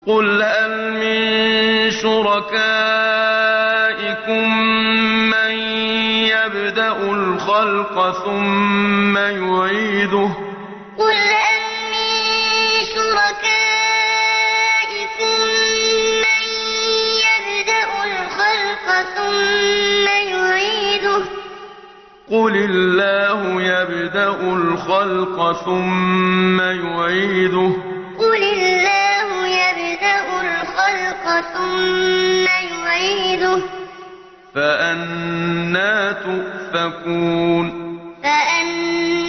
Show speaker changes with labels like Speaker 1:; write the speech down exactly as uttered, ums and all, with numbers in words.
Speaker 1: قُلْ هَلْ مِن شُرَكَائِكُم مَّن يَبْدَأُ الْخَلْقَ ثُمَّ يُعِيدُهُ ۚ قُلِ اللَّهُ يَبْدَأُ الْخَلْقَ ثُمَّ يُعِيدُهُ ۖ فَأَنَّىٰ تُؤْفَكُونَ قُلْ هَلْ مِن شُرَكَائِكُم مَّن يَبْدَأُ الْخَلْقَ ثُمَّ يُعِيدُهُ ۚ قُلِ اللَّهُ يَبْدَأُ الْخَلْقَ ثُمَّ يُعِيدُهُ ۖ فَأَنَّىٰ تُؤْفَكُونَ